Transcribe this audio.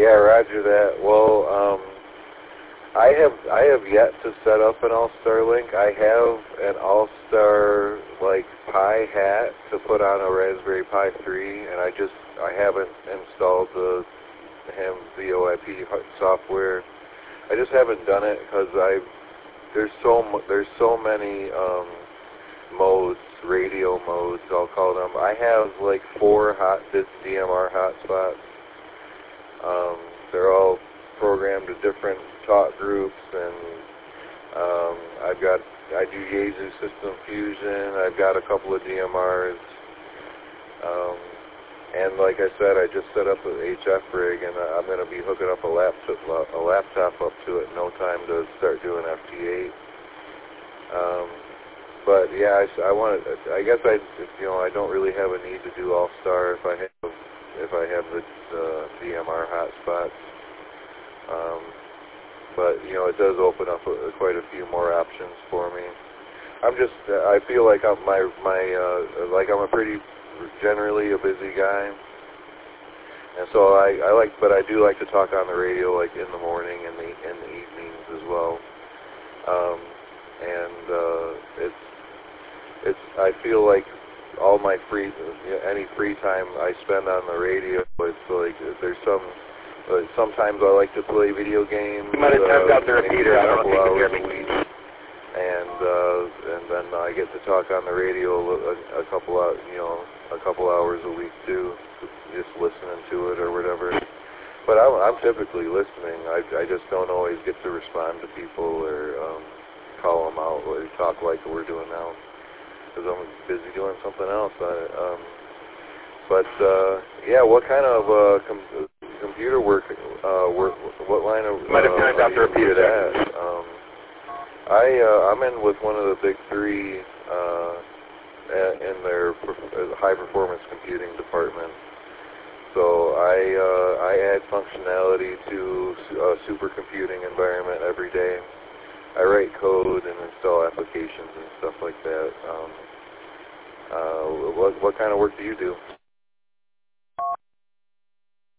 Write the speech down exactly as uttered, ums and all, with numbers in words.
Yeah, roger that. Well, um, I have I have yet to set up an All-Star link. I have an All-Star like Pi hat to put on a Raspberry Pi three, and I just I haven't installed the ham VoIP software. I just haven't done it because I there's so mu- there's so many um, modes, radio modes, I'll call them. I have like four hot D M R hotspots. Um, they're all programmed to different talk groups, and um, I've got I do Yaesu System Fusion. I've got a couple of D M Rs, um, and like I said, I just set up an H F rig, and I'm going to be hooking up a laptop a laptop up to it in no time to start doing F T eight. Um, but yeah, I, I want to. I guess I you know I don't really have a need to do All Star if I have if I have the uh, D M R hotspots. Um, but you know, it does open up a, quite a few more options for me. I'm just, uh, I feel like I'm my my uh, like I'm a pretty generally a busy guy, and so I, I like, but I do like to talk on the radio, like in the morning and the in the evenings as well. Um, and uh, it's it's I feel like all my free you know, any free time I spend on the radio, it's like there's some. Uh, sometimes I like to play video games. You might have turned uh, out the repeater. I don't know if you can hear me. Week, and uh, and then I get to talk on the radio a, a couple of you know a couple hours a week too, just listening to it or whatever. But I'm, I'm typically listening. I, I just don't always get to respond to people or um, call them out or talk like we're doing now because I'm busy doing something else. I, um, but uh, yeah, what kind of uh, com- computer work, uh, work, what line of, might have turned uh, out the repeater there. Um, I, uh, I'm in with one of the big three, uh, in their high performance computing department. So I, uh, I add functionality to a supercomputing environment every day. I write code and install applications and stuff like that. Um, uh, what, what kind of work do you do?